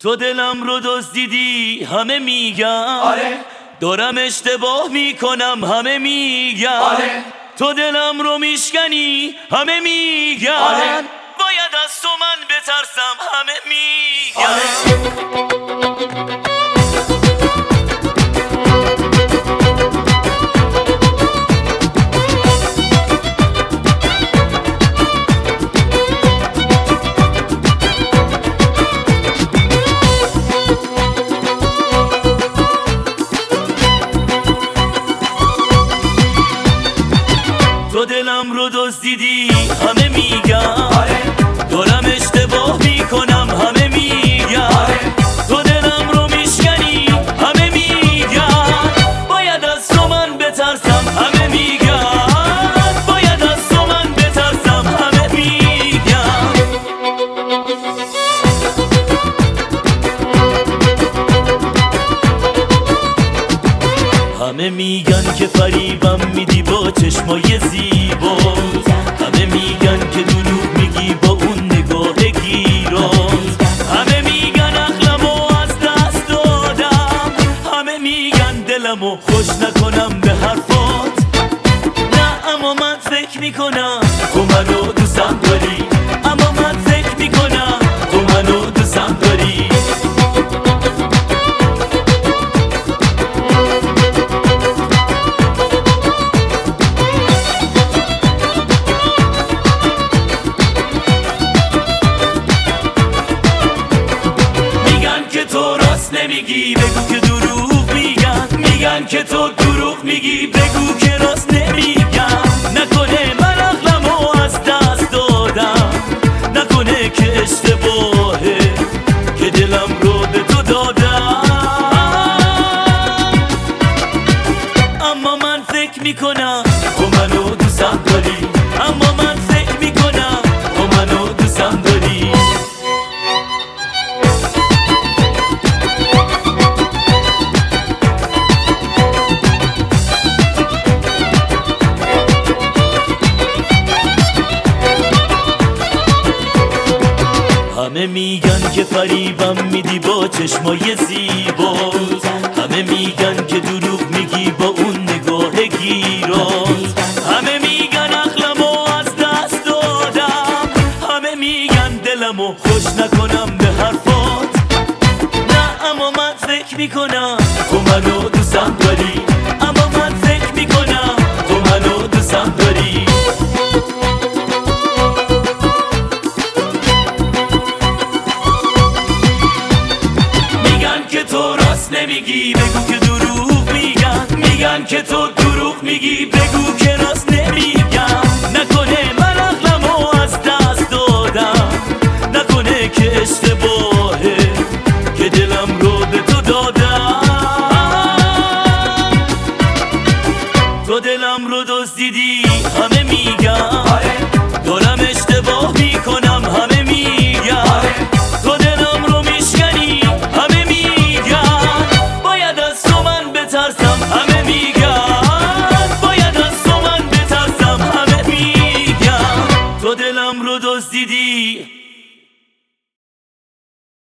تو دلم رو دزدیدی همه میگن آره دارم اشتباه میکنم همه میگن آره تو دلم رو میشکنی همه میگن آره باید از تو من بترسم همه میگن آره تو دلم رو دزدیدی همه میگن آره دارم اشتباه میکنم همه میگن آره تو دلم رو میشکنی همه میگن باید از تو من بترسم همه میگن باید از تو من بترسم همه میگن همه میگن که فریبم میدی با چشمای زیبا همه میگن که دروغ میگی با اون نگاه گیران همه میگن عقلمو از دست دادم همه میگن دلمو خوش نکنم به حرفات نه اما من فکر میکنم تو منو دوستم داری اما من فکر میکنم تو منو دوستم داری نمیگی بگو که دروغ میگن میگن که تو دروغ میگی بگو که راست نمیگن نکنه من عقلمو از دست دادم نکنه که اشتباهه که دلم رو به تو دادم اما من فکر میکنم تو منو دوستم داری اما من فکر میکنم تو منو دوستم داری همه میگن که فریبم میدی با چشمای زیبا همه میگن که دروغ میگی با اون نگاه گیران همه میگن عقلمو از دست دادم همه میگن دلمو خوش نکنم به حرفات نه اما من فکر میکنم تو منو دوستم داری اما من فکر میکنم تو منو دوستم داری تو راست نمیگی بگو که دروغ میگن میگن که تو دروغ میگی بگو که راست نمیگن نکنه من عقلمو از دست دادم نکنه که اشتباهه که دلم رو به تو دادم تو دلم رو دزدیدی همه میگن آره دارم اشتباه میکنم همه